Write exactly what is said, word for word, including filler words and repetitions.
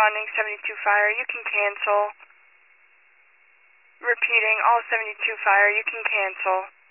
responding seventy-two Fire, you can cancel. Repeating, all seventy-two Fire, you can cancel.